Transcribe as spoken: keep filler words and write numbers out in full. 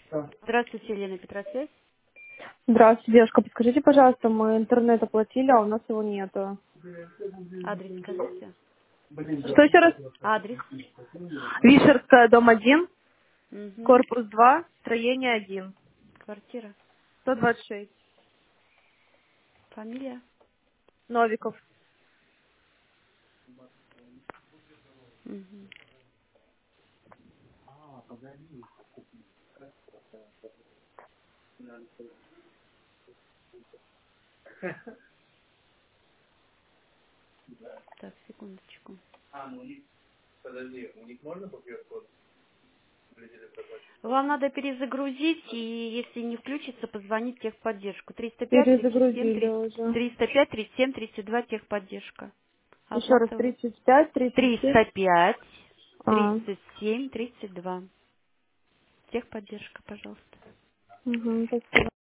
Здравствуйте, Елена Петросвязь. Здравствуйте, девушка. Подскажите, пожалуйста, мы интернет оплатили, а у нас его нету. Адрес скажите. Что еще раз? Адрес. Вишерская, дом один, Угу. корпус два, строение один, Квартира. сто двадцать шесть. Фамилия. Новиков. Угу. Так, секундочку. Вам надо перезагрузить, и если не включится, позвонить в техподдержку. триста пять тридцать семь Перезагрузили тридцать уже. триста пять тридцать семь тридцать два техподдержка. Еще раз, Оплата тридцать пять, тридцать семь. триста пять А, тридцать семь тридцать два. Техподдержка, пожалуйста. угу, спасибо.